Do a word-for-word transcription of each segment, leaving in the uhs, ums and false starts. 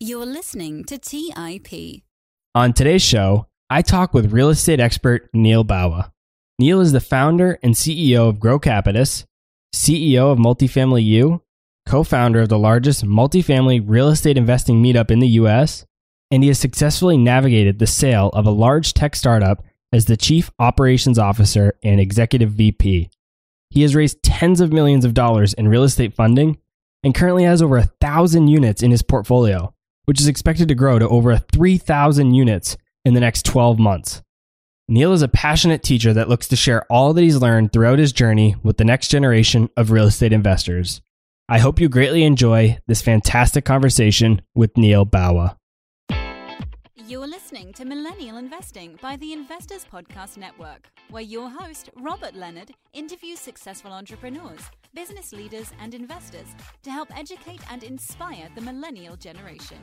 You're listening to T I P. On today's show, I talk with real estate expert Neil Bawa. Neil is the founder and C E O of Grow Capitus, C E O of Multifamily U, co-founder of the largest multifamily real estate investing meetup in the U S, and he has successfully navigated the sale of a large tech startup as the Chief Operations Officer and Executive V P. He has raised tens of millions of dollars in real estate funding and currently has over a thousand units in his portfolio, which is expected to grow to over three thousand units in the next twelve months. Neil is a passionate teacher that looks to share all that he's learned throughout his journey with the next generation of real estate investors. I hope you greatly enjoy this fantastic conversation with Neil Bawa. You're listening to Millennial Investing by the Investors Podcast Network, where your host, Robert Leonard, interviews successful entrepreneurs, business leaders, and investors to help educate and inspire the millennial generation.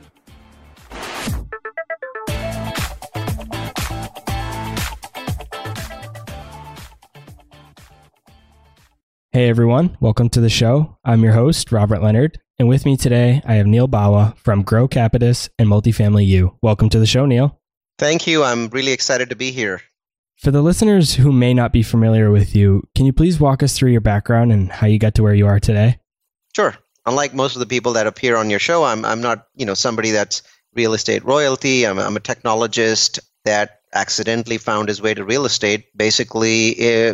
Hey everyone, welcome to the show. I'm your host, Robert Leonard, and with me today, I have Neil Bawa from Grow Capitus and Multifamily U. Welcome to the show, Neil. Thank you. I'm really excited to be here. For the listeners who may not be familiar with you, can you please walk us through your background and how you got to where you are today? Sure. Unlike most of the people that appear on your show, I'm I'm not, you know, somebody that's real estate royalty. I'm I'm a technologist that accidentally found his way to real estate, basically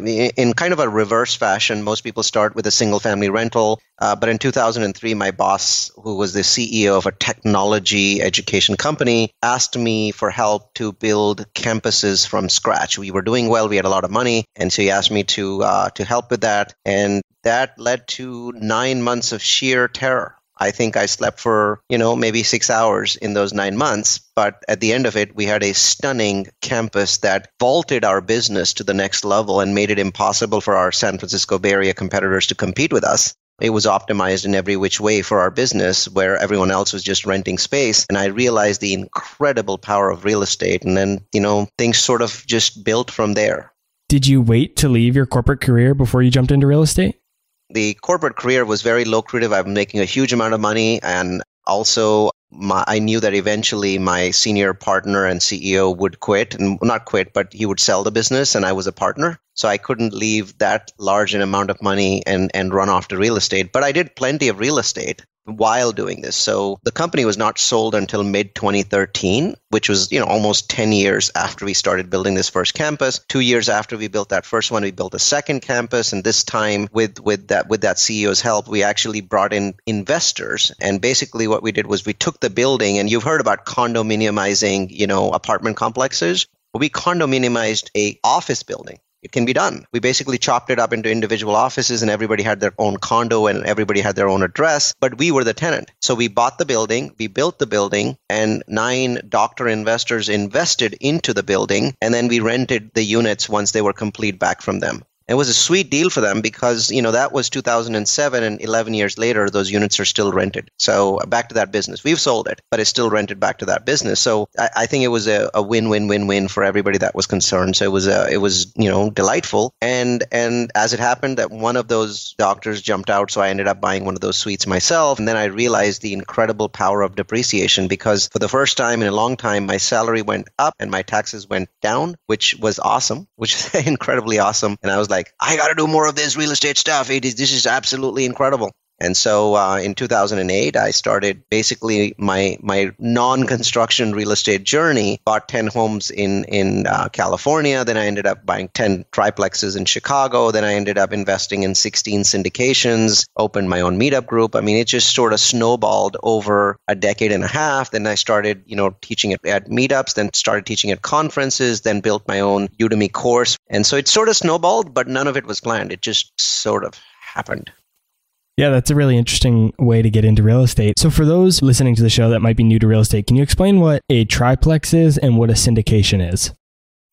in kind of a reverse fashion. Most people start with a single family rental. Uh, but in two thousand three, my boss, who was the C E O of a technology education company, asked me for help to build campuses from scratch. We were doing well. We had a lot of money. And so he asked me to uh, to help with that. And that led to nine months of sheer terror. I think I slept for, you know, maybe six hours in those nine months. But at the end of it, we had a stunning campus that vaulted our business to the next level and made it impossible for our San Francisco Bay Area competitors to compete with us. It was optimized in every which way for our business, where everyone else was just renting space. And I realized the incredible power of real estate. And then, you know, things sort of just built from there. Did you wait to leave your corporate career before you jumped into real estate? The corporate career was very lucrative. I'm making a huge amount of money. And also, my, I knew that eventually my senior partner and C E O would quit, and not quit, but he would sell the business, and I was a partner. So I couldn't leave that large an amount of money and, and run off to real estate. But I did plenty of real estate while doing this. So the company was not sold until mid twenty thirteen, which was, you know, almost ten years after we started building this first campus. Two years after we built that first one, we built a second campus. And this time with, with that, with that C E O's help, we actually brought in investors. And basically what we did was we took the building, and you've heard about condominiumizing, you know, apartment complexes. We condominiumized a office building. It can be done. We basically chopped it up into individual offices, and everybody had their own condo and everybody had their own address, but we were the tenant. So we bought the building, we built the building, and nine doctor investors invested into the building, and then we rented the units once they were complete back from them. It was a sweet deal for them because, you know, that was two thousand seven, and eleven years later, those units are still rented. So back to that business. We've sold it, but it's still rented back to that business. So I, I think it was a, a win-win-win-win for everybody that was concerned. So it was, a, it was, you know, delightful. And and as it happened, that one of those doctors jumped out, so I ended up buying one of those suites myself. And then I realized the incredible power of depreciation, because for the first time in a long time, my salary went up and my taxes went down, which was awesome, which is incredibly awesome. And I was like, Like, I got to do more of this real estate stuff. It is, this is absolutely incredible. And so uh, in two thousand eight, I started basically my my non-construction real estate journey, bought ten homes in, in uh, California. Then I ended up buying ten triplexes in Chicago. Then I ended up investing in sixteen syndications, opened my own meetup group. I mean, it just sort of snowballed over a decade and a half. Then I started, you know, teaching at, at meetups, then started teaching at conferences, then built my own Udemy course. And so it sort of snowballed, but none of it was planned. It just sort of happened. Yeah, that's a really interesting way to get into real estate. So for those listening to the show that might be new to real estate, can you explain what a triplex is and what a syndication is?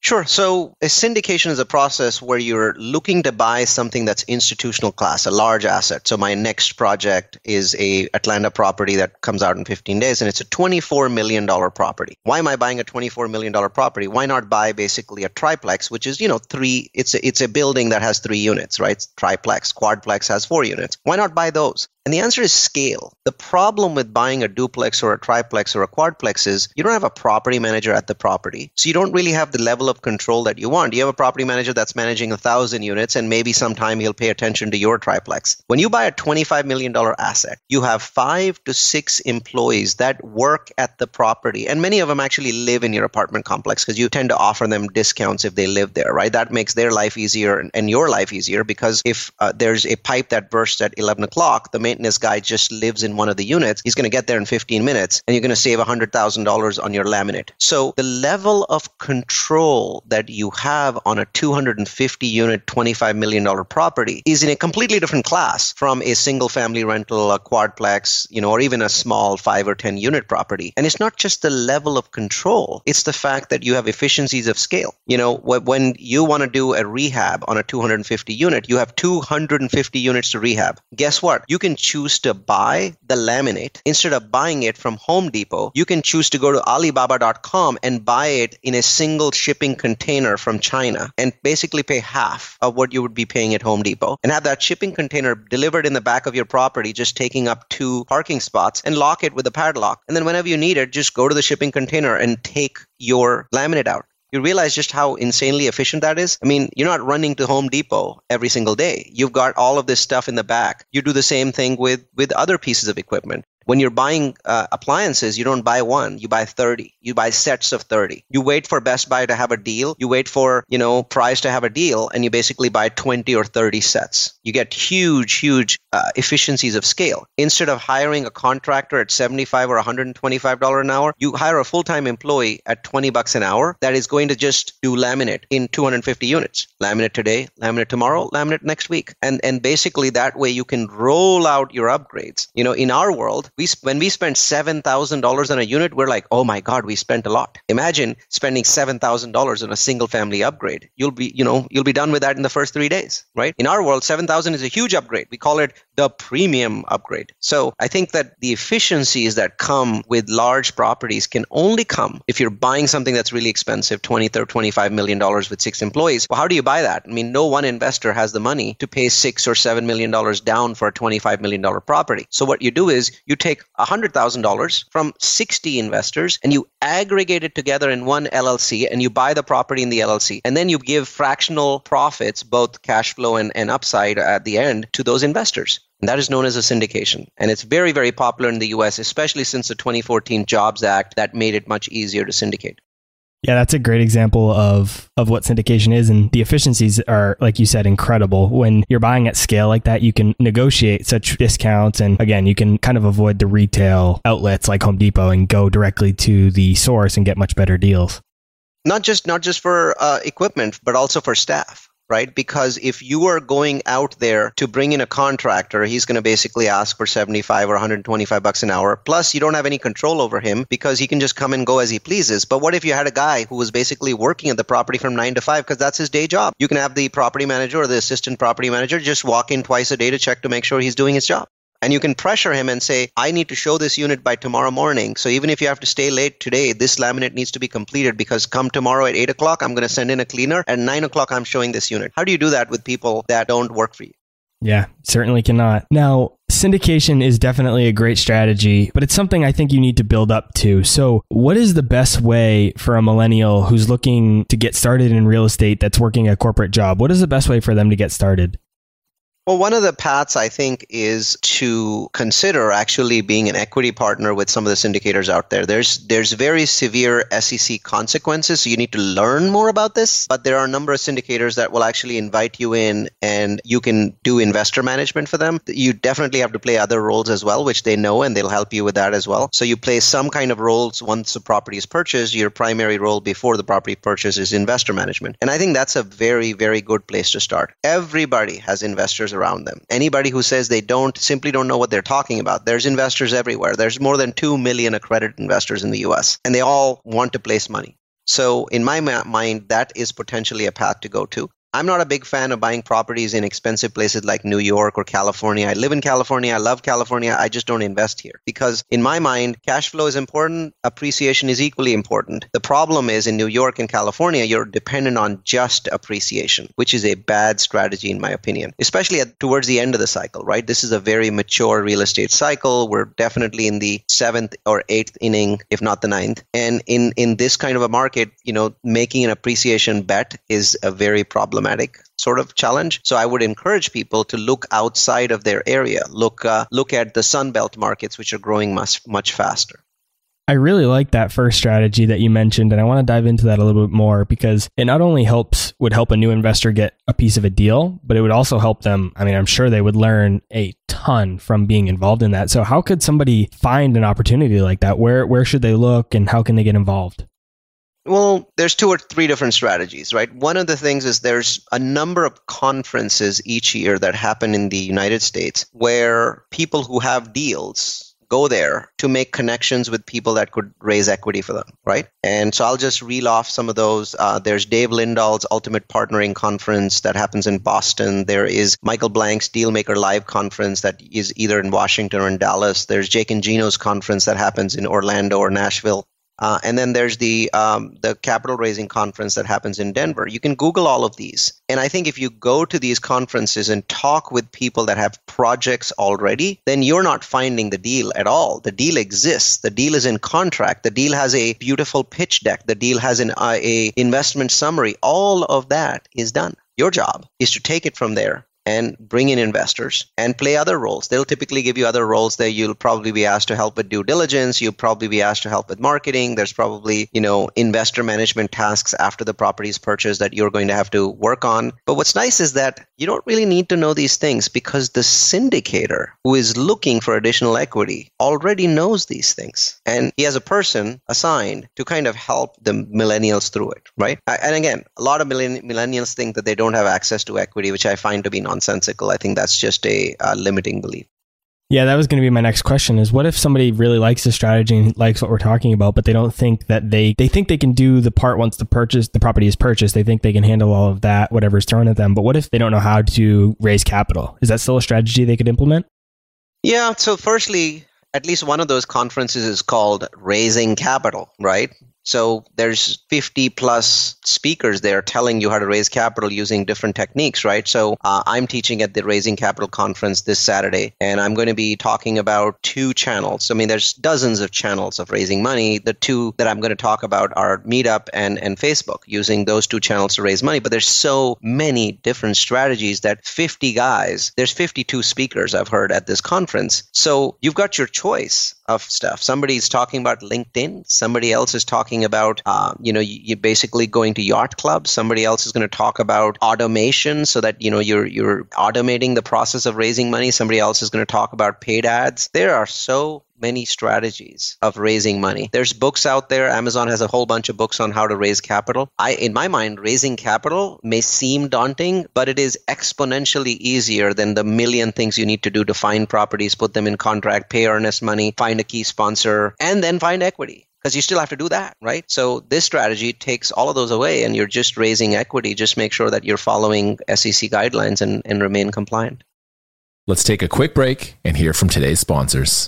Sure. So a syndication is a process where you're looking to buy something that's institutional class, a large asset. So my next project is a Atlanta property that comes out in fifteen days, and it's a twenty-four million dollars property. Why am I buying a twenty-four million dollars property? Why not buy basically a triplex, which is, you know, three, it's a, it's a building that has three units, right? Triplex, quadplex has four units. Why not buy those? And the answer is scale. The problem with buying a duplex or a triplex or a quadplex is you don't have a property manager at the property. So you don't really have the level of control that you want. You have a property manager that's managing a thousand units, and maybe sometime he'll pay attention to your triplex. When you buy a twenty-five million dollars asset, you have five to six employees that work at the property. And many of them actually live in your apartment complex because you tend to offer them discounts if they live there, right? That makes their life easier and, and your life easier, because if uh, there's a pipe that bursts at eleven o'clock, the maintenance guy just lives in one of the units. He's going to get there in fifteen minutes, and you're going to save one hundred thousand dollars on your laminate. So the level of control that you have on a two hundred fifty unit, twenty-five million dollars property is in a completely different class from a single family rental, a quadplex, you know, or even a small five or ten unit property. And it's not just the level of control. It's the fact that you have efficiencies of scale. You know, when you want to do a rehab on a two hundred fifty unit, you have two hundred fifty units to rehab. Guess what? You can choose to buy the laminate. Instead of buying it from Home Depot, you can choose to go to Alibaba dot com and buy it in a single shipping container from China and basically pay half of what you would be paying at Home Depot, and have that shipping container delivered in the back of your property, just taking up two parking spots, and lock it with a padlock. And then whenever you need it, just go to the shipping container and take your laminate out. You realize just how insanely efficient that is? I mean, you're not running to Home Depot every single day. You've got all of this stuff in the back. You do the same thing with, with other pieces of equipment. When you're buying uh, appliances, you don't buy one, you buy thirty. You buy sets of thirty. You wait for Best Buy to have a deal. You wait for, you know, Price to have a deal, and you basically buy twenty or thirty sets. You get huge, huge uh, efficiencies of scale. Instead of hiring a contractor at seventy-five or one hundred twenty-five dollars an hour, you hire a full-time employee at twenty bucks an hour that is going to just do laminate in two hundred fifty units. Laminate today, laminate tomorrow, laminate next week. And, and basically that way you can roll out your upgrades. You know, in our world, We when we spend seven thousand dollars on a unit, we're like, oh my God, we spent a lot. Imagine spending seven thousand dollars on a single family upgrade. You'll be, you know, you'll be done with that in the first three days, right? In our world, seven thousand is a huge upgrade. We call it the premium upgrade. So I think that the efficiencies that come with large properties can only come if you're buying something that's really expensive, twenty, thirty, twenty-five million dollars with six employees. Well, how do you buy that? I mean, no one investor has the money to pay six or seven million dollars down for a twenty-five million dollars property. So what you do is you take one hundred thousand dollars from sixty investors and you aggregate it together in one L L C, and you buy the property in the L L C. And then you give fractional profits, both cash flow and, and upside at the end, to those investors. And that is known as a syndication. And it's very, very popular in the U S, especially since the twenty fourteen Jobs Act that made it much easier to syndicate. Yeah, that's a great example of, of what syndication is. And the efficiencies are, like you said, incredible. When you're buying at scale like that, you can negotiate such discounts. And again, you can kind of avoid the retail outlets like Home Depot and go directly to the source and get much better deals. Not just, not just for uh, equipment, but also for staff. Right? Because if you are going out there to bring in a contractor, he's going to basically ask for seventy-five or one hundred twenty-five bucks an hour. Plus, you don't have any control over him because he can just come and go as he pleases. But what if you had a guy who was basically working at the property from nine to five because that's his day job? You can have the property manager or the assistant property manager just walk in twice a day to check to make sure he's doing his job. And you can pressure him and say, I need to show this unit by tomorrow morning. So even if you have to stay late today, this laminate needs to be completed because come tomorrow at eight o'clock, I'm going to send in a cleaner. At nine o'clock, I'm showing this unit. How do you do that with people that don't work for you? Yeah, certainly cannot. Now, syndication is definitely a great strategy, but it's something I think you need to build up to. So what is the best way for a millennial who's looking to get started in real estate that's working a corporate job? What is the best way for them to get started? Well, one of the paths, I think, is to consider actually being an equity partner with some of the syndicators out there. There's there's very severe S E C consequences, so you need to learn more about this. But there are a number of syndicators that will actually invite you in, and you can do investor management for them. You definitely have to play other roles as well, which they know, and they'll help you with that as well. So you play some kind of roles once the property is purchased. Your primary role before the property purchase is investor management. And I think that's a very, very good place to start. Everybody has investors around them. Anybody who says they don't simply don't know what they're talking about. There's investors everywhere. There's more than two million accredited investors in the U S, and they all want to place money. So in my ma- mind, that is potentially a path to go to. I'm not a big fan of buying properties in expensive places like New York or California. I live in California. I love California. I just don't invest here because in my mind, cash flow is important. Appreciation is equally important. The problem is in New York and California, you're dependent on just appreciation, which is a bad strategy in my opinion, especially at, towards the end of the cycle, right? This is a very mature real estate cycle. We're definitely in the seventh or eighth inning, if not the ninth. And in, in this kind of a market, you know, making an appreciation bet is a very problematic sort of challenge. So I would encourage people to look outside of their area, look uh, look at the Sunbelt markets, which are growing much, much faster. I really like that first strategy that you mentioned, and I want to dive into that a little bit more because it not only helps would help a new investor get a piece of a deal, but it would also help them. I mean, I'm sure they would learn a ton from being involved in that. So how could somebody find an opportunity like that? Where where should they look and how can they get involved? Well, there's two or three different strategies, right? One of the things is there's a number of conferences each year that happen in the United States where people who have deals go there to make connections with people that could raise equity for them, right? And so I'll just reel off some of those. Uh, there's Dave Lindahl's Ultimate Partnering Conference that happens in Boston. There is Michael Blank's Dealmaker Live Conference that is either in Washington or in Dallas. There's Jake and Gino's conference that happens in Orlando or Nashville. Uh, and then there's the um, the capital raising conference that happens in Denver. You can Google all of these. And I think if you go to these conferences and talk with people that have projects already, then you're not finding the deal at all. The deal exists. The deal is in contract. The deal has a beautiful pitch deck. The deal has an uh, a investment summary. All of that is done. Your job is to take it from there and bring in investors and play other roles. They'll typically give you other roles that you'll probably be asked to help with due diligence. You'll probably be asked to help with marketing. There's probably, you know, investor management tasks after the property is purchased that you're going to have to work on. But what's nice is that you don't really need to know these things because the syndicator who is looking for additional equity already knows these things. And he has a person assigned to kind of help the millennials through it, right? And again, a lot of millennials think that they don't have access to equity, which I find to be nonsensical. I think that's just a uh, limiting belief. Yeah, that was going to be my next question is what if somebody really likes the strategy and likes what we're talking about, but they don't think that they, they think they can do the part once the purchase, the property is purchased. They think they can handle all of that, whatever's thrown at them. But what if they don't know how to raise capital? Is that still a strategy they could implement? Yeah. So firstly, at least one of those conferences is called Raising Capital, right? So there's fifty plus speakers there telling you how to raise capital using different techniques, right? So uh, I'm teaching at the Raising Capital Conference this Saturday, and I'm going to be talking about two channels. I mean, there's dozens of channels of raising money. The two that I'm going to talk about are Meetup and, and Facebook, using those two channels to raise money. But there's so many different strategies that fifty guys, there's fifty-two speakers I've heard at this conference. So you've got your choice of stuff. Somebody's talking about LinkedIn. Somebody else is talking about, uh, you know, you're basically going to yacht clubs. Somebody else is going to talk about automation so that, you know, you're you're automating the process of raising money. Somebody else is going to talk about paid ads. There are so many strategies of raising money. There's books out there. Amazon has a whole bunch of books on how to raise capital. I, in my mind, raising capital may seem daunting, but it is exponentially easier than the million things you need to do to find properties, put them in contract, pay earnest money, find a key sponsor, and then find equity. Because you still have to do that, right? So this strategy takes all of those away and you're just raising equity. Just make sure that you're following S E C guidelines and, and remain compliant. Let's take a quick break and hear from today's sponsors.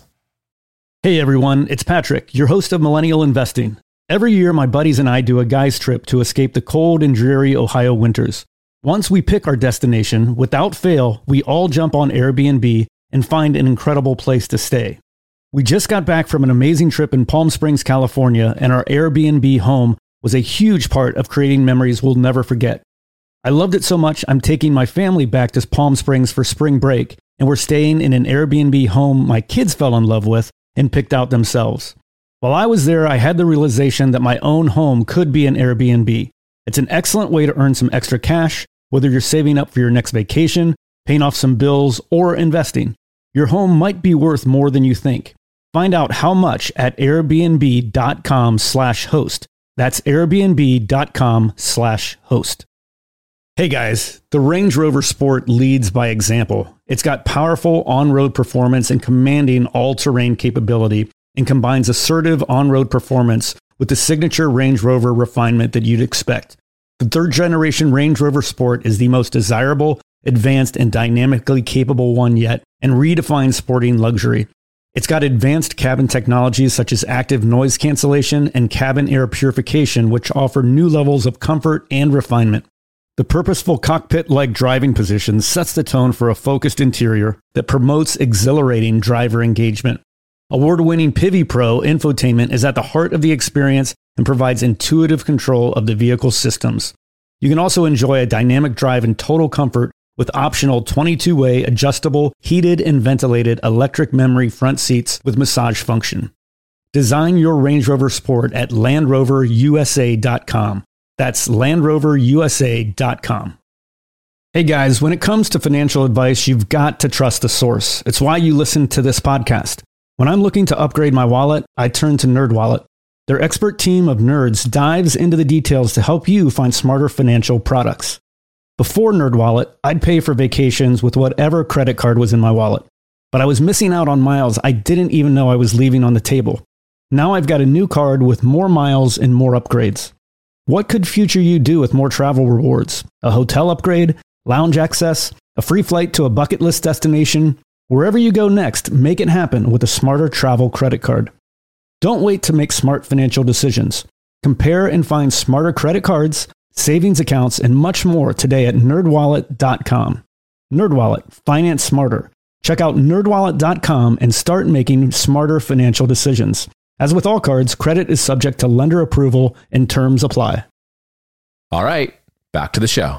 Hey everyone, it's Patrick, your host of Millennial Investing. Every year, my buddies and I do a guy's trip to escape the cold and dreary Ohio winters. Once we pick our destination, without fail, we all jump on Airbnb and find an incredible place to stay. We just got back from an amazing trip in Palm Springs, California, and our Airbnb home was a huge part of creating memories we'll never forget. I loved it so much, I'm taking my family back to Palm Springs for spring break, and we're staying in an Airbnb home my kids fell in love with and picked out themselves. While I was there, I had the realization that my own home could be an Airbnb. It's an excellent way to earn some extra cash, whether you're saving up for your next vacation, paying off some bills, or investing. Your home might be worth more than you think. Find out how much at airbnb.com slash host. That's airbnb.com slash host. Hey guys, the Range Rover Sport leads by example. It's got powerful on-road performance and commanding all-terrain capability and combines assertive on-road performance with the signature Range Rover refinement that you'd expect. The third generation Range Rover Sport is the most desirable, advanced, and dynamically capable one yet, and redefines sporting luxury. It's got advanced cabin technologies such as active noise cancellation and cabin air purification, which offer new levels of comfort and refinement. The purposeful cockpit-like driving position sets the tone for a focused interior that promotes exhilarating driver engagement. Award-winning Pivi Pro infotainment is at the heart of the experience and provides intuitive control of the vehicle systems. You can also enjoy a dynamic drive and total comfort with optional twenty-two way adjustable, heated and ventilated electric memory front seats with massage function. Design your Range Rover Sport at Land Rover U S A dot com. That's Land Rover U S A dot com. Hey guys, when it comes to financial advice, you've got to trust the source. It's why you listen to this podcast. When I'm looking to upgrade my wallet, I turn to NerdWallet. Their expert team of nerds dives into the details to help you find smarter financial products. Before NerdWallet, I'd pay for vacations with whatever credit card was in my wallet. But I was missing out on miles I didn't even know I was leaving on the table. Now I've got a new card with more miles and more upgrades. What could future you do with more travel rewards? A hotel upgrade? Lounge access? A free flight to a bucket list destination? Wherever you go next, make it happen with a smarter travel credit card. Don't wait to make smart financial decisions. Compare and find smarter credit cards, savings accounts, and much more today at nerd wallet dot com. NerdWallet, finance smarter. Check out nerd wallet dot com and start making smarter financial decisions. As with all cards, credit is subject to lender approval and terms apply. All right, back to the show.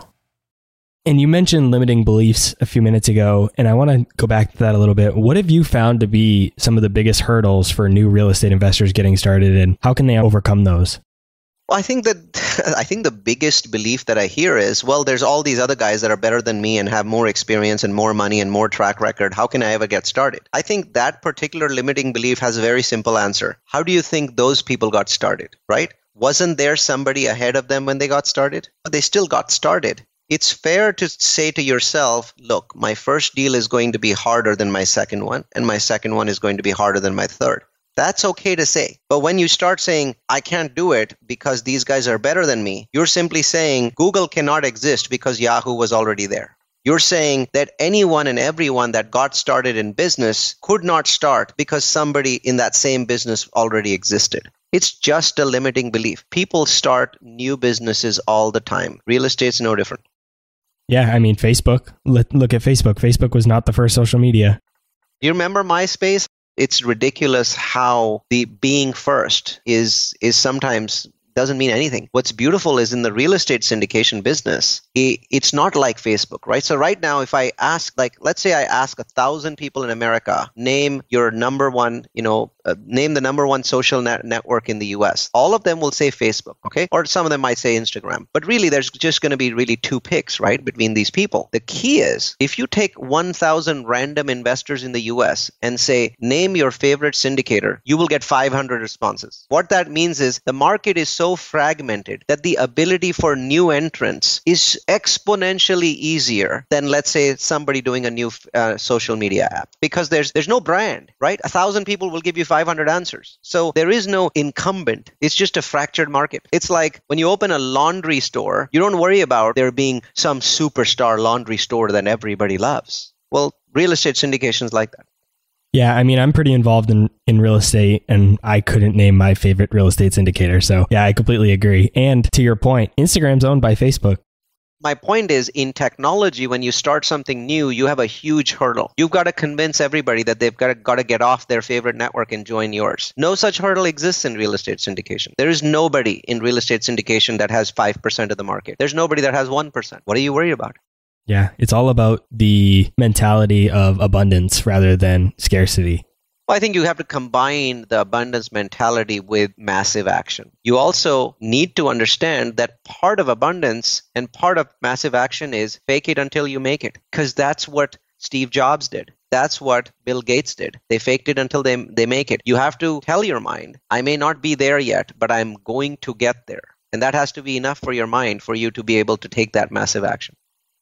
And you mentioned limiting beliefs a few minutes ago, and I want to go back to that a little bit. What have you found to be some of the biggest hurdles for new real estate investors getting started, and how can they overcome those? Well, I think that I think the biggest belief that I hear is, well, there's all these other guys that are better than me and have more experience and more money and more track record. How can I ever get started? I think that particular limiting belief has a very simple answer. How do you think those people got started, right? Wasn't there somebody ahead of them when they got started? But they still got started. It's fair to say to yourself, look, my first deal is going to be harder than my second one, and my second one is going to be harder than my third. That's okay to say. But when you start saying, I can't do it because these guys are better than me, you're simply saying Google cannot exist because Yahoo was already there. You're saying that anyone and everyone that got started in business could not start because somebody in that same business already existed. It's just a limiting belief. People start new businesses all the time. Real estate's no different. Yeah, I mean, Facebook. Let, look at Facebook. Facebook was not the first social media. You remember MySpace? It's ridiculous how the being first is is sometimes doesn't mean anything. What's beautiful is in the real estate syndication business, it, it's not like Facebook, right? So right now, if I ask, like, let's say I ask a thousand people in America, name your number one, you know, uh, name the number one social net network in the U S. All of them will say Facebook, okay? Or some of them might say Instagram. But really, there's just going to be really two picks, right, between these people. The key is, if you take one thousand random investors in the U S and say, name your favorite syndicator, you will get five hundred responses. What that means is the market is so fragmented that the ability for new entrants is exponentially easier than, let's say, somebody doing a new uh, social media app, because there's there's no brand, right? A thousand people will give you five hundred answers. So there is no incumbent. It's just a fractured market. It's like when you open a laundry store, you don't worry about there being some superstar laundry store that everybody loves. Well, real estate syndications like that. Yeah, I mean, I'm pretty involved in, in real estate, and I couldn't name my favorite real estate syndicator. So yeah, I completely agree. And to your point, Instagram's owned by Facebook. My point is, in technology, when you start something new, you have a huge hurdle. You've got to convince everybody that they've got to, got to get off their favorite network and join yours. No such hurdle exists in real estate syndication. There is nobody in real estate syndication that has five percent of the market. There's nobody that has one percent. What are you worried about? Yeah, it's all about the mentality of abundance rather than scarcity. Well, I think you have to combine the abundance mentality with massive action. You also need to understand that part of abundance and part of massive action is fake it until you make it, because that's what Steve Jobs did. That's what Bill Gates did. They faked it until they, they make it. You have to tell your mind, I may not be there yet, but I'm going to get there. And that has to be enough for your mind for you to be able to take that massive action.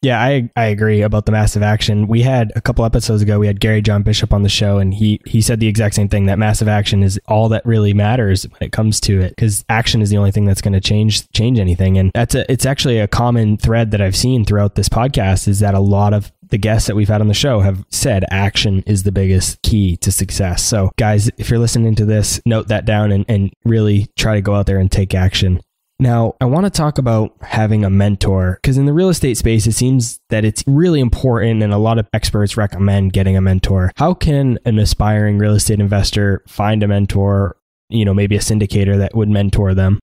Yeah, I I agree about the massive action. We had a couple episodes ago, we had Gary John Bishop on the show, and he he said the exact same thing, that massive action is all that really matters when it comes to it, because action is the only thing that's going to change change anything. And that's a, it's actually a common thread that I've seen throughout this podcast, is that a lot of the guests that we've had on the show have said action is the biggest key to success. So guys, if you're listening to this, note that down and, and really try to go out there and take action. Now, I want to talk about having a mentor, because in the real estate space, it seems that it's really important, and a lot of experts recommend getting a mentor. How can an aspiring real estate investor find a mentor, you know, maybe a syndicator that would mentor them?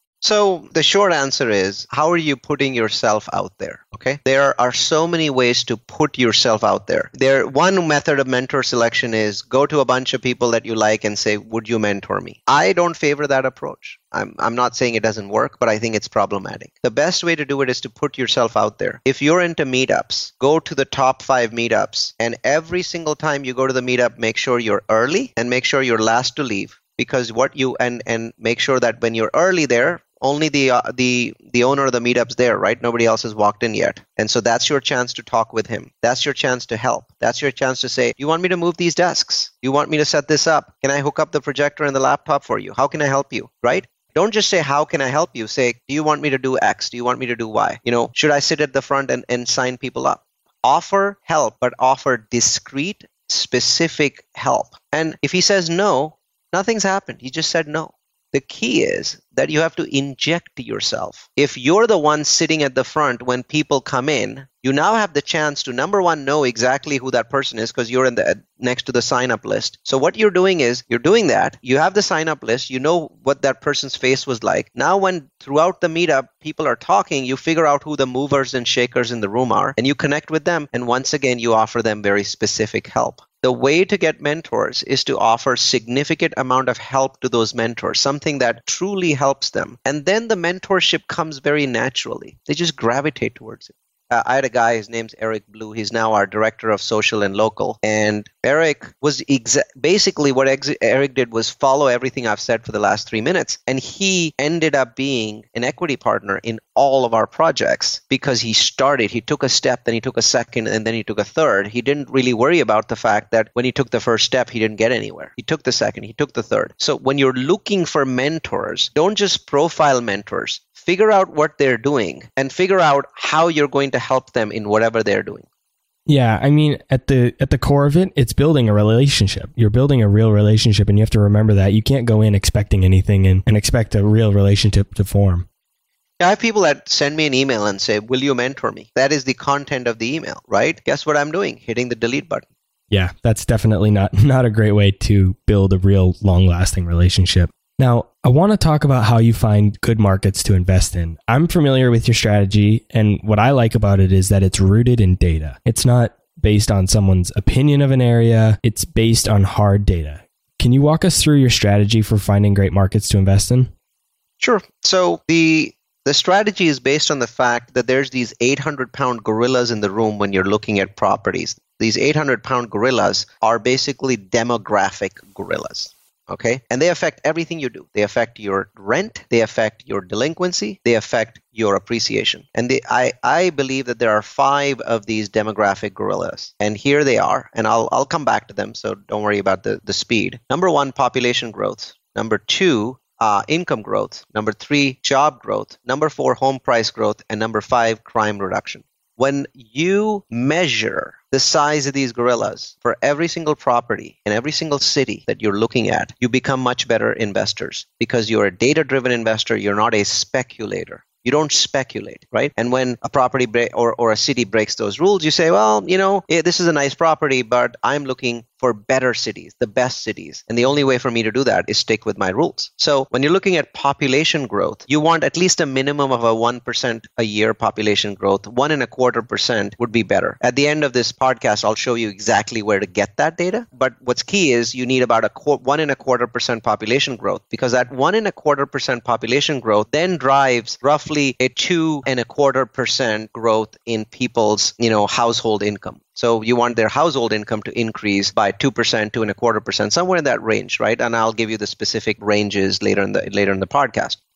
So the short answer is, how are you putting yourself out there? Okay. There are so many ways to put yourself out there. There, one method of mentor selection is go to a bunch of people that you like and say, would you mentor me? I don't favor that approach. I'm, I'm not saying it doesn't work, but I think it's problematic. The best way to do it is to put yourself out there. If you're into meetups, go to the top five meetups, and every single time you go to the meetup, make sure you're early and make sure you're last to leave. Because what you, and, and make sure that when you're early there, only the uh, the the owner of the meetup's there, right? Nobody else has walked in yet. And so that's your chance to talk with him. That's your chance to help. That's your chance to say, you want me to move these desks? You want me to set this up? Can I hook up the projector and the laptop for you? How can I help you? Right? Don't just say, how can I help you? Say, do you want me to do X? Do you want me to do Y? You know, should I sit at the front and, and sign people up? Offer help, but offer discreet, specific help. And if he says no, nothing's happened. He just said no. The key is that you have to inject yourself. If you're the one sitting at the front when people come in, you now have the chance to, number one, know exactly who that person is because you're in the next to the sign-up list. So what you're doing is you're doing that. You have the sign-up list. You know what that person's face was like. Now when throughout the meetup people are talking, you figure out who the movers and shakers in the room are, and you connect with them. And once again, you offer them very specific help. The way to get mentors is to offer significant amount of help to those mentors, something that truly helps them. And then the mentorship comes very naturally. They just gravitate towards it. Uh, I had a guy, his name's Eric Blue. He's now our director of social and local. And Eric was exa- basically what ex- Eric did was follow everything I've said for the last three minutes. And he ended up being an equity partner in all of our projects because he started, he took a step, then he took a second, and then he took a third. He didn't really worry about the fact that when he took the first step, he didn't get anywhere. He took the second, he took the third. So when you're looking for mentors, don't just profile mentors. Figure out what they're doing and figure out how you're going to help them in whatever they're doing. Yeah, I mean, at the at the core of it, it's building a relationship. You're building a real relationship, and you have to remember that. You can't go in expecting anything and, and expect a real relationship to form. I have people that send me an email and say, will you mentor me? That is the content of the email, right? Guess what I'm doing? Hitting the delete button. Yeah, that's definitely not, not a great way to build a real long-lasting relationship. Now, I want to talk about how you find good markets to invest in. I'm familiar with your strategy, and what I like about it is that it's rooted in data. It's not based on someone's opinion of an area. It's based on hard data. Can you walk us through your strategy for finding great markets to invest in? Sure. So the the strategy is based on the fact that there's these eight hundred pound gorillas in the room when you're looking at properties. These eight hundred pound gorillas are basically demographic gorillas. Okay. And they affect everything you do. They affect your rent. They affect your delinquency. They affect your appreciation. And they, I, I believe that there are five of these demographic gorillas. And here they are. And I'll I'll come back to them. So don't worry about the, the speed. Number one, population growth. Number two, uh, income growth. Number three, job growth. Number four, home price growth. And number five, crime reduction. When you measure the size of these gorillas for every single property in every single city that you're looking at, you become much better investors because you're a data-driven investor. You're not a speculator. You don't speculate, right? And when a property break or, or a city breaks those rules, you say, well, you know, eh, this is a nice property, but I'm looking for better cities, the best cities. And the only way for me to do that is stick with my rules. So when you're looking at population growth, you want at least a minimum of a one percent a year population growth. One and a quarter percent would be better. At the end of this podcast, I'll show you exactly where to get that data. But what's key is you need about a qu- one and a quarter percent population growth, because that one and a quarter percent population growth then drives roughly a two and a quarter percent growth in people's, you know, household income. So you want their household income to increase by two percent, two and a quarter percent, somewhere in that range, right? And I'll give you the specific ranges later in the later in the podcast.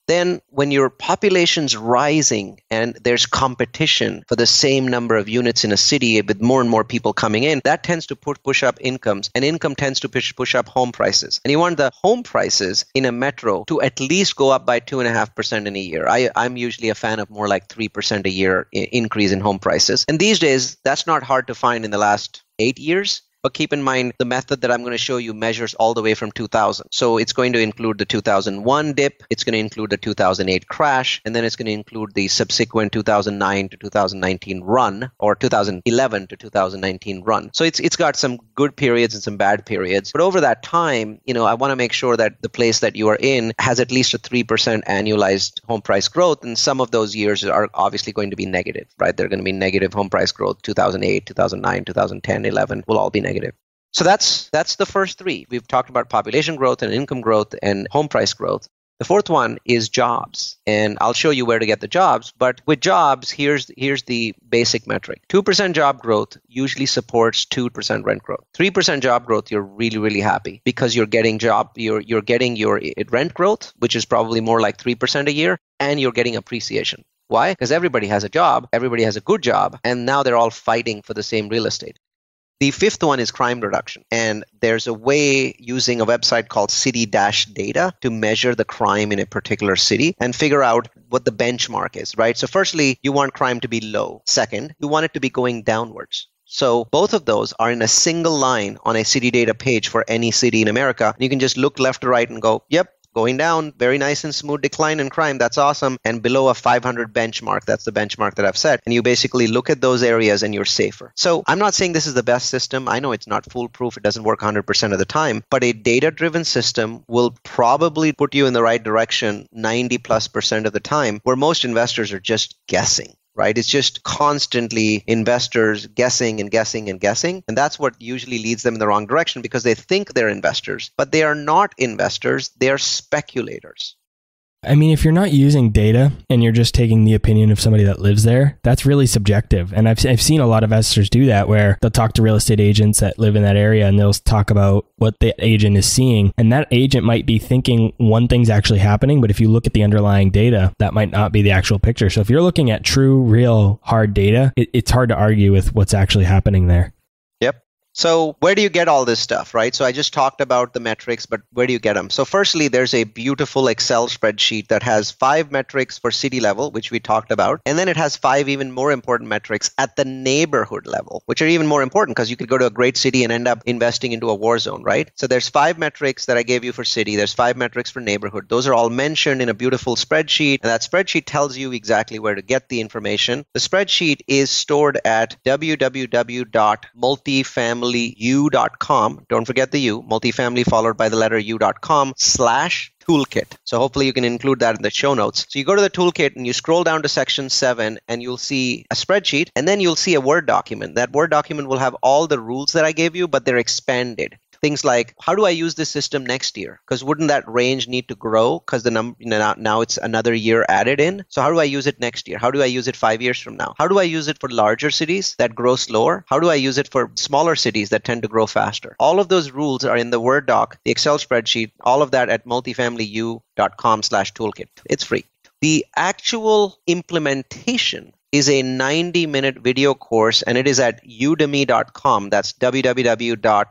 then when your population's rising and there's competition for the same number of units in a city with more and more people coming in, that tends to push, push up incomes, and income tends to push, push up home prices. And you want the home prices in a metro to at least go up by two point five percent in a year. I, I'm usually a fan of more like three percent a year I- increase in home prices. And these days, that's not hard to find in the last eight years. But keep in mind, the method that I'm going to show you measures all the way from two thousand. So it's going to include the two thousand one dip, it's going to include the two thousand eight crash, and then it's going to include the subsequent two thousand nine to two thousand nineteen run, or two thousand eleven to two thousand nineteen run. So it's it's got some good periods and some bad periods. But over that time, you know, I want to make sure that the place that you are in has at least a three percent annualized home price growth. And some of those years are obviously going to be negative, right? They're going to be negative home price growth. two thousand eight, two thousand nine, two thousand ten, eleven will all be negative. So that's that's the first three. We've talked about population growth and income growth and home price growth. The fourth one is jobs, and I'll show you where to get the jobs. But with jobs, here's here's the basic metric. two percent job growth usually supports two percent rent growth. three percent job growth, you're really, really happy because you're getting job, you're you're getting your rent growth, which is probably more like three percent a year, and you're getting appreciation. Why? Because everybody has a job, everybody has a good job, and now they're all fighting for the same real estate. The fifth one is crime reduction. And there's a way using a website called City Data to measure the crime in a particular city and figure out what the benchmark is, right? So firstly, you want crime to be low. Second, you want it to be going downwards. So both of those are in a single line on a City Data page for any city in America. You can just look left to right and go, yep, going down, very nice and smooth decline in crime. That's awesome. And below a five hundred benchmark, that's the benchmark that I've set. And you basically look at those areas and you're safer. So I'm not saying this is the best system. I know it's not foolproof. It doesn't work one hundred percent of the time. But a data-driven system will probably put you in the right direction ninety plus percent of the time, where most investors are just guessing. Right? It's just constantly investors guessing and guessing and guessing. And that's what usually leads them in the wrong direction because they think they're investors, but they are not investors. They're speculators. I mean, if you're not using data and you're just taking the opinion of somebody that lives there, that's really subjective. And I've I've seen a lot of investors do that, where they'll talk to real estate agents that live in that area and they'll talk about what the agent is seeing. And that agent might be thinking one thing's actually happening, but if you look at the underlying data, that might not be the actual picture. So if you're looking at true, real, hard data, it, it's hard to argue with what's actually happening there. Yep. So where do you get all this stuff, right? So I just talked about the metrics, but where do you get them? So firstly, there's a beautiful Excel spreadsheet that has five metrics for city level, which we talked about. And then it has five even more important metrics at the neighborhood level, which are even more important because you could go to a great city and end up investing into a war zone, right? So there's five metrics that I gave you for city. There's five metrics for neighborhood. Those are all mentioned in a beautiful spreadsheet. And that spreadsheet tells you exactly where to get the information. The spreadsheet is stored at w w w dot multifamily u dot com. Don't forget the U, multifamily followed by the letter u dot com slash toolkit. So hopefully you can include that in the show notes. So you go to the toolkit and you scroll down to section seven and you'll see a spreadsheet and then you'll see a Word document. That Word document will have all the rules that I gave you, but they're expanded. Things like, how do I use this system next year? Because wouldn't that range need to grow? Because the number, you know, now, now it's another year added in. So how do I use it next year? How do I use it five years from now? How do I use it for larger cities that grow slower? How do I use it for smaller cities that tend to grow faster? All of those rules are in the Word doc, the Excel spreadsheet, all of that at multifamily u dot com slash toolkit. It's free. The actual implementation is a ninety minute video course, and it is at udemy dot com. That's w w w dot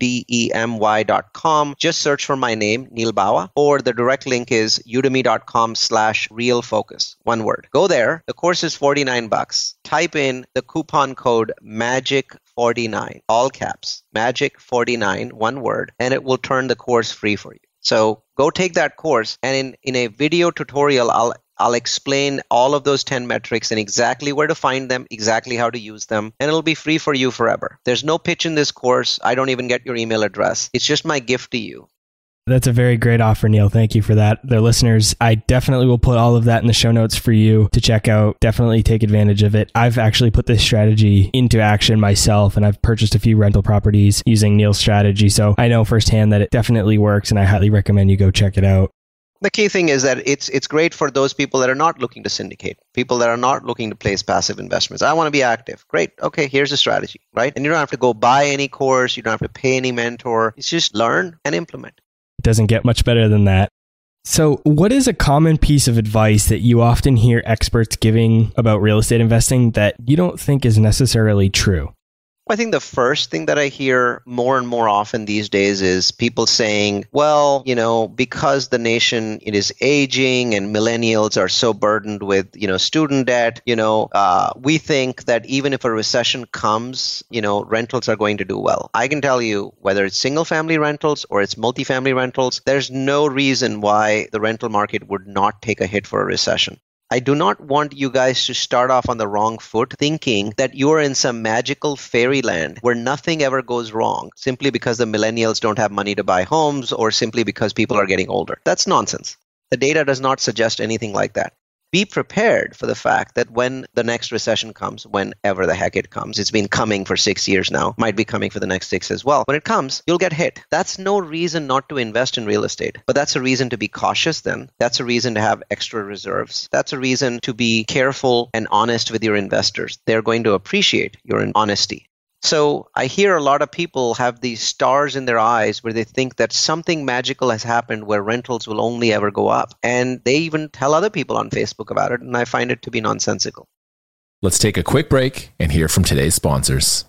udemy dot com. Just search for my name, Neil Bawa, or the direct link is udemy dot com slash real focus. One word. Go there. The course is forty-nine bucks. Type in the coupon code magic forty-nine, all caps, magic forty-nine, one word, and it will turn the course free for you. So go take that course, and in, in a video tutorial, I'll I'll explain all of those ten metrics and exactly where to find them, exactly how to use them, and it'll be free for you forever. There's no pitch in this course. I don't even get your email address. It's just my gift to you. That's a very great offer, Neil. Thank you for that. The listeners, I definitely will put all of that in the show notes for you to check out. Definitely take advantage of it. I've actually put this strategy into action myself, and I've purchased a few rental properties using Neil's strategy. So I know firsthand that it definitely works, and I highly recommend you go check it out. The key thing is that it's it's great for those people that are not looking to syndicate, people that are not looking to place passive investments. I want to be active. Great. Okay, here's a strategy, right? And you don't have to go buy any course. You don't have to pay any mentor. It's just learn and implement. It doesn't get much better than that. So, what is a common piece of advice that you often hear experts giving about real estate investing that you don't think is necessarily true? I think the first thing that I hear more and more often these days is people saying, well, you know, because the nation, it is aging and millennials are so burdened with, you know, student debt, you know, uh, we think that even if a recession comes, you know, rentals are going to do well. I can tell you, whether it's single family rentals or it's multifamily rentals, there's no reason why the rental market would not take a hit for a recession. I do not want you guys to start off on the wrong foot thinking that you're in some magical fairyland where nothing ever goes wrong simply because the millennials don't have money to buy homes or simply because people are getting older. That's nonsense. The data does not suggest anything like that. Be prepared for the fact that when the next recession comes, whenever the heck it comes, it's been coming for six years now, might be coming for the next six as well. When it comes, you'll get hit. That's no reason not to invest in real estate, but that's a reason to be cautious then. That's a reason to have extra reserves. That's a reason to be careful and honest with your investors. They're going to appreciate your honesty. So I hear a lot of people have these stars in their eyes where they think that something magical has happened where rentals will only ever go up. And they even tell other people on Facebook about it. And I find it to be nonsensical. Let's take a quick break and hear from today's sponsors.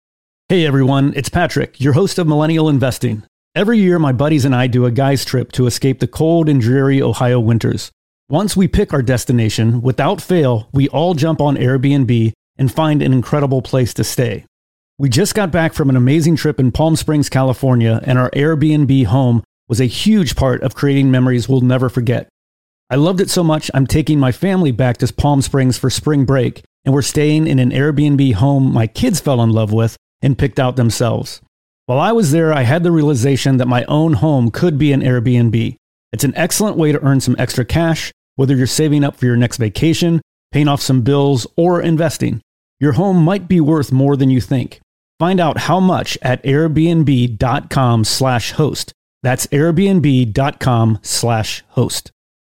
Hey everyone, it's Patrick, your host of Millennial Investing. Every year, my buddies and I do a guy's trip to escape the cold and dreary Ohio winters. Once we pick our destination, without fail, we all jump on Airbnb and find an incredible place to stay. We just got back from an amazing trip in Palm Springs, California, and our Airbnb home was a huge part of creating memories we'll never forget. I loved it so much, I'm taking my family back to Palm Springs for spring break, and we're staying in an Airbnb home my kids fell in love with and picked out themselves. While I was there, I had the realization that my own home could be an Airbnb. It's an excellent way to earn some extra cash, whether you're saving up for your next vacation, paying off some bills, or investing. Your home might be worth more than you think. Find out how much at airbnb.com slash host. That's airbnb.com slash host.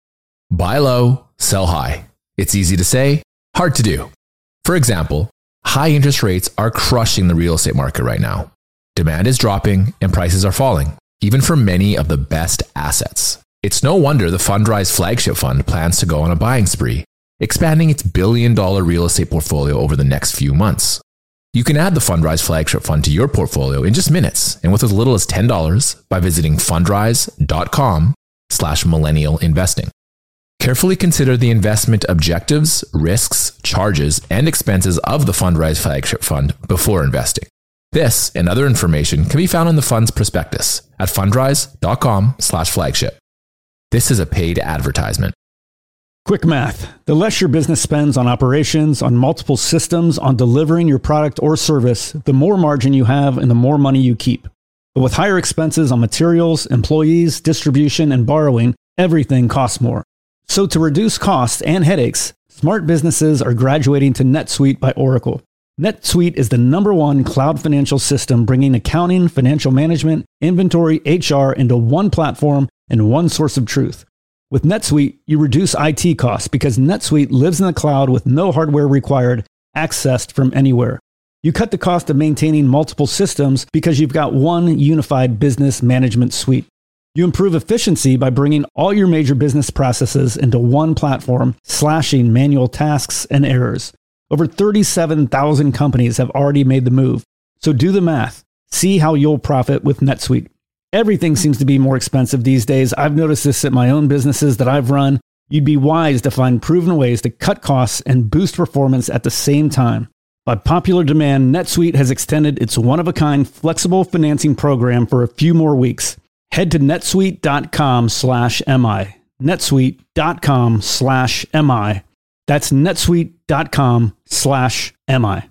Buy low, sell high. It's easy to say, hard to do. For example, high interest rates are crushing the real estate market right now. Demand is dropping and prices are falling, even for many of the best assets. It's no wonder the Fundrise flagship fund plans to go on a buying spree, expanding its billion dollar real estate portfolio over the next few months. You can add the Fundrise flagship fund to your portfolio in just minutes and with as little as ten dollars by visiting fundrise.com slash millennial investing. Carefully consider the investment objectives, risks, charges, and expenses of the Fundrise flagship fund before investing. This and other information can be found in the fund's prospectus at fundrise.com slash flagship. This is a paid advertisement. Quick math. The less your business spends on operations, on multiple systems, on delivering your product or service, the more margin you have and the more money you keep. But with higher expenses on materials, employees, distribution, and borrowing, everything costs more. So to reduce costs and headaches, smart businesses are graduating to NetSuite by Oracle. NetSuite is the number one cloud financial system bringing accounting, financial management, inventory, H R into one platform and one source of truth. With NetSuite, you reduce I T costs because NetSuite lives in the cloud with no hardware required, accessed from anywhere. You cut the cost of maintaining multiple systems because you've got one unified business management suite. You improve efficiency by bringing all your major business processes into one platform, slashing manual tasks and errors. Over thirty-seven thousand companies have already made the move. So do the math. See how you'll profit with NetSuite. Everything seems to be more expensive these days. I've noticed this at my own businesses that I've run. You'd be wise to find proven ways to cut costs and boost performance at the same time. By popular demand, NetSuite has extended its one-of-a-kind flexible financing program for a few more weeks. Head to netsuite.com slash MI. netsuite.com slash MI. That's netsuite.com slash MI.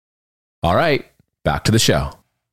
All right, back to the show.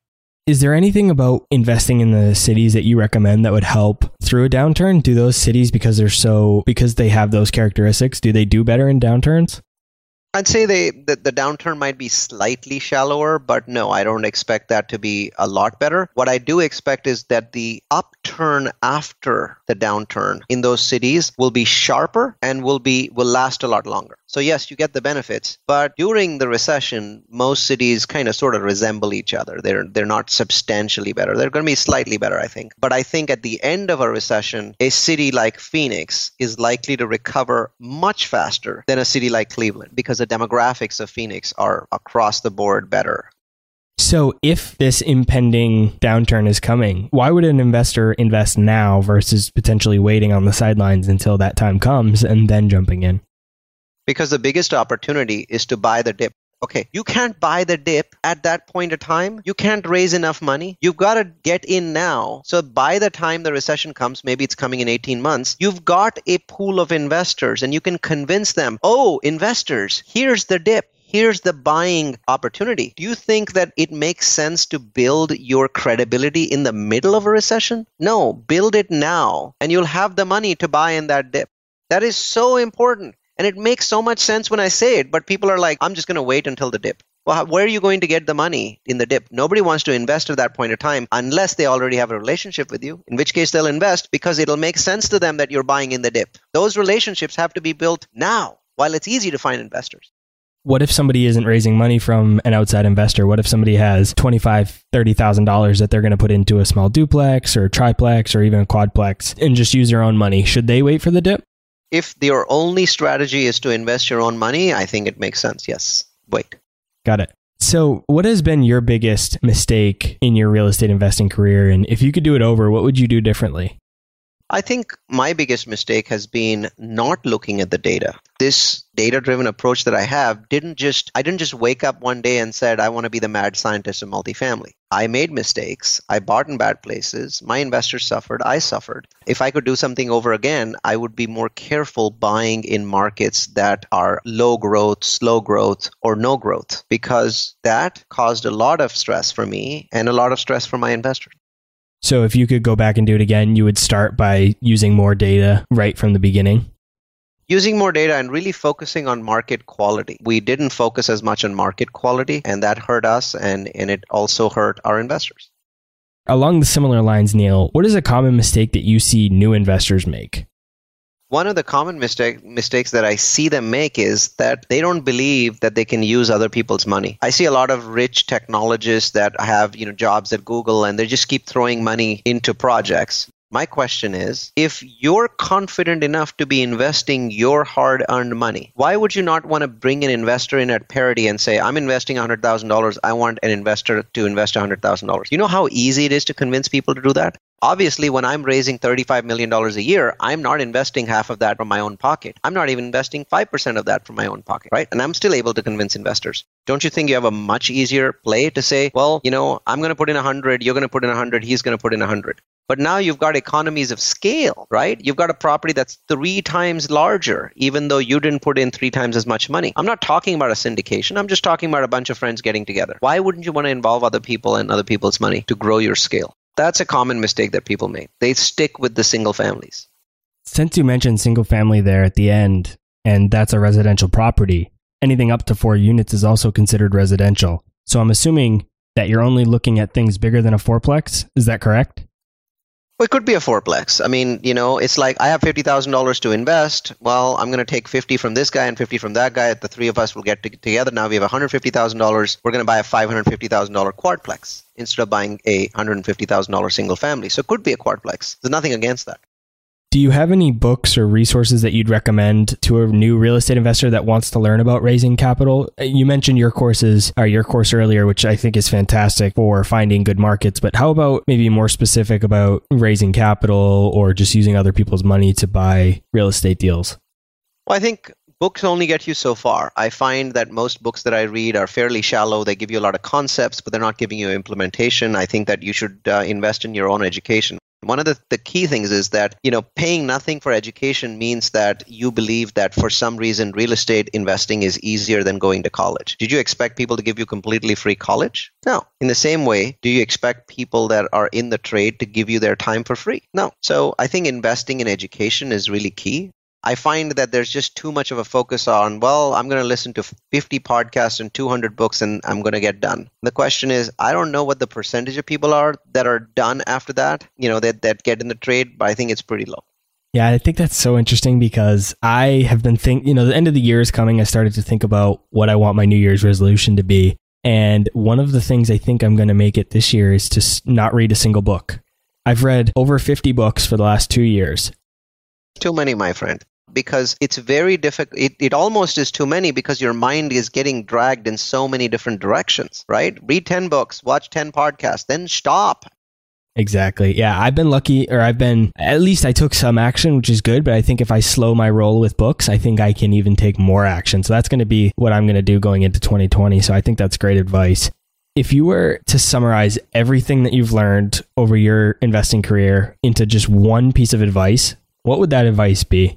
Is there anything about investing in the cities that you recommend that would help through a downturn? Do those cities, because they're so, because they have those characteristics, do they do better in downturns? I'd say they the, the downturn might be slightly shallower, but no, I don't expect that to be a lot better. What I do expect is that the upturn after the downturn in those cities will be sharper and will be will last a lot longer. So yes, you get the benefits. But during the recession, most cities kind of sort of resemble each other. They're they're not substantially better. They're going to be slightly better, I think. But I think at the end of a recession, a city like Phoenix is likely to recover much faster than a city like Cleveland because the demographics of Phoenix are across the board better. So if this impending downturn is coming, why would an investor invest now versus potentially waiting on the sidelines until that time comes and then jumping in? Because the biggest opportunity is to buy the dip. Okay, you can't buy the dip at that point of time. You can't raise enough money. You've got to get in now. So by the time the recession comes, maybe it's coming in eighteen months, you've got a pool of investors and you can convince them, oh, investors, here's the dip. Here's the buying opportunity. Do you think that it makes sense to build your credibility in the middle of a recession? No, build it now and you'll have the money to buy in that dip. That is so important. And it makes so much sense when I say it, but people are like, I'm just going to wait until the dip. Well, how, where are you going to get the money in the dip? Nobody wants to invest at that point of time unless they already have a relationship with you, in which case they'll invest because it'll make sense to them that you're buying in the dip. Those relationships have to be built now while it's easy to find investors. What if somebody isn't raising money from an outside investor? What if somebody has twenty-five thousand dollars, thirty thousand dollars that they're going to put into a small duplex or triplex or even a quadplex and just use their own money? Should they wait for the dip? If your only strategy is to invest your own money, I think it makes sense. Yes. Wait. Got it. So what has been your biggest mistake in your real estate investing career? And if you could do it over, what would you do differently? I think my biggest mistake has been not looking at the data. This data-driven approach that I have didn't just, I didn't just wake up one day and said, I want to be the mad scientist of multifamily. I made mistakes. I bought in bad places. My investors suffered. I suffered. If I could do something over again, I would be more careful buying in markets that are low growth, slow growth, or no growth, because that caused a lot of stress for me and a lot of stress for my investors. So if you could go back and do it again, you would start by using more data right from the beginning? Using more data and really focusing on market quality. We didn't focus as much on market quality, and that hurt us, and, and it also hurt our investors. Along the similar lines, Neil, what is a common mistake that you see new investors make? One of the common mistake, mistakes that I see them make is that they don't believe that they can use other people's money. I see a lot of rich technologists that have, you know, jobs at Google, and they just keep throwing money into projects. My question is, if you're confident enough to be investing your hard-earned money, why would you not want to bring an investor in at parity and say, I'm investing one hundred thousand dollars, I want an investor to invest one hundred thousand dollars? You know how easy it is to convince people to do that? Obviously, when I'm raising thirty-five million dollars a year, I'm not investing half of that from my own pocket. I'm not even investing five percent of that from my own pocket, right? And I'm still able to convince investors. Don't you think you have a much easier play to say, well, you know, I'm going to put in one hundred, you're going to put in one hundred, he's going to put in one hundred. But now you've got economies of scale, right? You've got a property that's three times larger, even though you didn't put in three times as much money. I'm not talking about a syndication. I'm just talking about a bunch of friends getting together. Why wouldn't you want to involve other people and other people's money to grow your scale? That's a common mistake that people make. They stick with the single families. Since you mentioned single family there at the end, and that's a residential property, anything up to four units is also considered residential. So I'm assuming that you're only looking at things bigger than a fourplex. Is that correct? Well, it could be a fourplex. I mean, you know, it's like I have fifty thousand dollars to invest. Well, I'm going to take fifty from this guy and fifty from that guy. The three of us will get to- together. Now we have one hundred fifty thousand dollars. We're going to buy a five hundred fifty thousand dollars quadplex instead of buying a one hundred fifty thousand dollars single family. So it could be a quadplex. There's nothing against that. Do you have any books or resources that you'd recommend to a new real estate investor that wants to learn about raising capital? You mentioned your courses, or your course earlier, which I think is fantastic for finding good markets. But how about maybe more specific about raising capital or just using other people's money to buy real estate deals? Well, I think books only get you so far. I find that most books that I read are fairly shallow. They give you a lot of concepts, but they're not giving you implementation. I think that you should uh, invest in your own education. One of the, the key things is that, you know, paying nothing for education means that you believe that for some reason real estate investing is easier than going to college. Did you expect people to give you completely free college? No. In the same way, do you expect people that are in the trade to give you their time for free? No. So I think investing in education is really key. I find that there's just too much of a focus on, well, I'm going to listen to fifty podcasts and two hundred books and I'm going to get done. The question is, I don't know what the percentage of people are that are done after that, you know, that, that get in the trade, but I think it's pretty low. Yeah, I think that's so interesting because I have been thinking, you know, the end of the year is coming. I started to think about what I want my New Year's resolution to be. And one of the things I think I'm going to make it this year is to not read a single book. I've read over fifty books for the last two years. Too many, my friend, because it's very difficult. It, it almost is too many because your mind is getting dragged in so many different directions, right? Read ten books, watch ten podcasts, then stop. Exactly. Yeah, I've been lucky, or I've been, at least I took some action, which is good. But I think if I slow my roll with books, I think I can even take more action. So that's going to be what I'm going to do going into twenty twenty. So I think that's great advice. If you were to summarize everything that you've learned over your investing career into just one piece of advice, what would that advice be?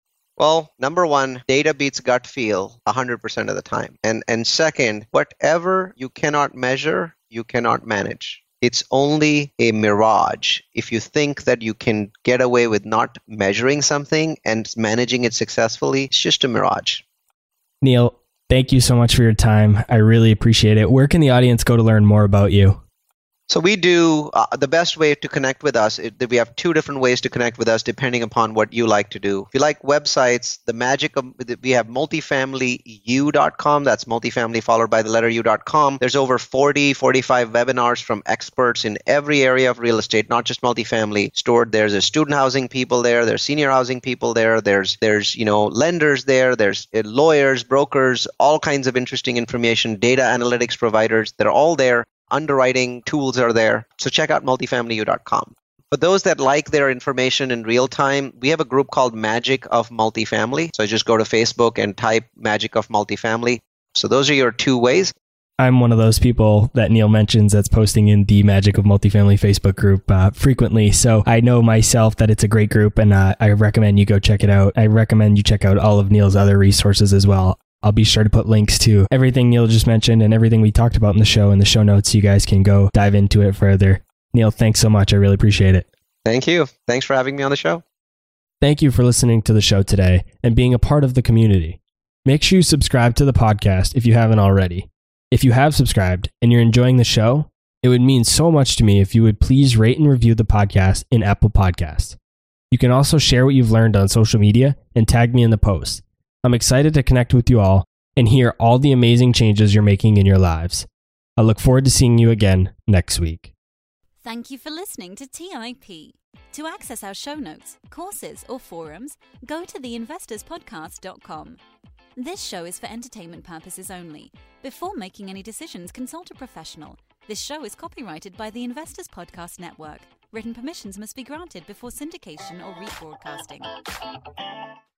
Well, number one, data beats gut feel one hundred percent of the time. And, and second, whatever you cannot measure, you cannot manage. It's only a mirage. If you think that you can get away with not measuring something and managing it successfully, it's just a mirage. Neil, thank you so much for your time. I really appreciate it. Where can the audience go to learn more about you? So we do, uh, the best way to connect with us, it, we have two different ways to connect with us depending upon what you like to do. If you like websites, the magic of, we have multifamily u dot com, that's multifamily followed by the letter u dot com. There's over forty, forty-five webinars from experts in every area of real estate, not just multifamily stored. There's a student housing people there, there's senior housing people there, there's, there's you know, lenders there, there's uh, lawyers, brokers, all kinds of interesting information, data analytics providers, they're all there. Underwriting tools are there. So check out multifamily u dot com. For those that like their information in real time, we have a group called Magic of Multifamily. So just go to Facebook and type Magic of Multifamily. So those are your two ways. I'm one of those people that Neil mentions that's posting in the Magic of Multifamily Facebook group uh, frequently. So I know myself that it's a great group, and uh, I recommend you go check it out. I recommend you check out all of Neil's other resources as well. I'll be sure to put links to everything Neil just mentioned and everything we talked about in the show in the show notes so you guys can go dive into it further. Neil, thanks so much. I really appreciate it. Thank you. Thanks for having me on the show. Thank you for listening to the show today and being a part of the community. Make sure you subscribe to the podcast if you haven't already. If you have subscribed and you're enjoying the show, it would mean so much to me if you would please rate and review the podcast in Apple Podcasts. You can also share what you've learned on social media and tag me in the post. I'm excited to connect with you all and hear all the amazing changes you're making in your lives. I look forward to seeing you again next week. Thank you for listening to T I P. To access our show notes, courses, or forums, go to the investors podcast dot com. This show is for entertainment purposes only. Before making any decisions, consult a professional. This show is copyrighted by the Investors Podcast Network. Written permissions must be granted before syndication or rebroadcasting.